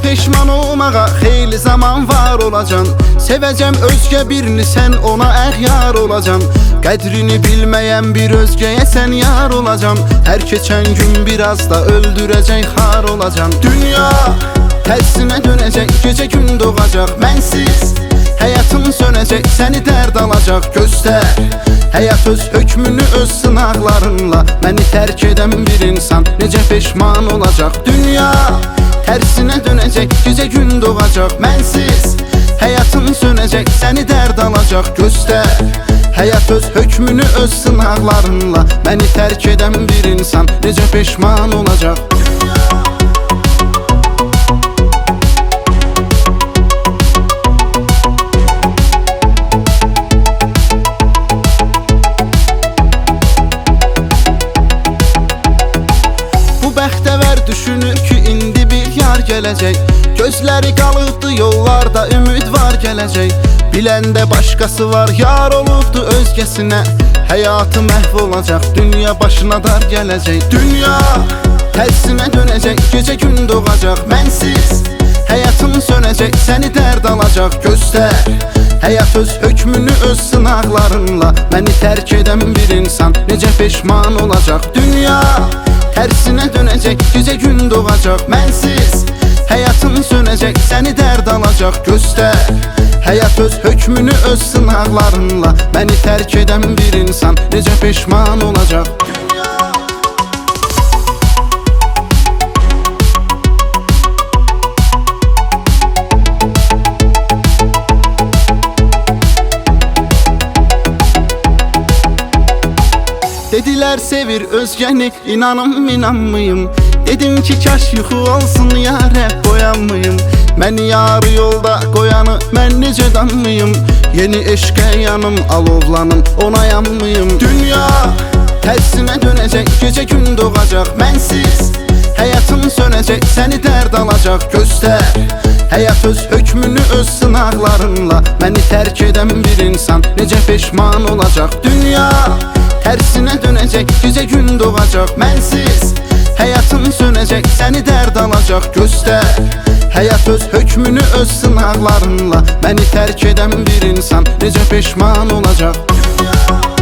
peşman olmağa xeyli zaman var olacan. Sevəcəm özgə birini, sən ona əxyar olacan. Qədrini bilməyən bir özgəyə sən yar olacan. Hər keçən gün biraz da öldürəcək xar olacan. Dünya tərsinə dönəcək, gecə gün doğacaq. Mənsiz həyatın sönəcək, səni dərd alacaq. Göstər həyat öz hökmünü öz sınaqlarınla. Məni tərk edən bir insan necə peşman olacaq. Dünya tərsinə dönəcək, gecə gün doğacaq. Mənsiz həyatın sönəcək, səni dərd alacaq. Göstər həyat öz hökmünü öz sınaqlarınla. Məni tərk edən bir insan necə peşman olacaq. Bəxtəvər düşünür ki, indi bir yar gələcək. Gözləri qalıbdı yollarda, ümid var gələcək. Biləndə başqası var, yar olubdu özgəsinə. Həyatı məhv olacaq, dünya başına dar gələcək. Dünya tərsinə dönəcək, gecə gün doğacaq. Mənsiz həyatın sönəcək, səni dərd alacaq. Göstər həyat öz hökmünü öz sınaqlarınla. Məni tərk edən bir insan necə peşman olacaq. Dünya tərsinə dönəcək, gecə gün doğacaq. Mənsiz həyatın sönəcək, səni dərd alacaq. Göstər həyat öz hökmünü öz sınaqlarınla. Məni tərk edən bir insan necə peşman olacaq. Dedilər sevir özgəni, inanım inanmayım. Dedim ki kaş yuxu olsun ya Rəbb boyanmayım. Məni yarı yolda qoyanı mən necə danmayım. Yeni eşqə yanım alovlanım, ona yanmayım. Dünya tərsinə dönəcək, gecə gün doğacaq. Mənsiz həyatın sönəcək, səni dərd alacaq. Göstər həyat öz hökmünü öz sınaqlarınla. Məni tərk edən bir insan necə peşman olacaq. Dünya tərsinə dönəcək, gecə gün doğacaq. Mənsiz həyatın sönəcək, səni dərd alacaq. Göstər həyat öz hökmünü öz sınaqlarınla. Məni tərk edən bir insan necə peşman olacaq.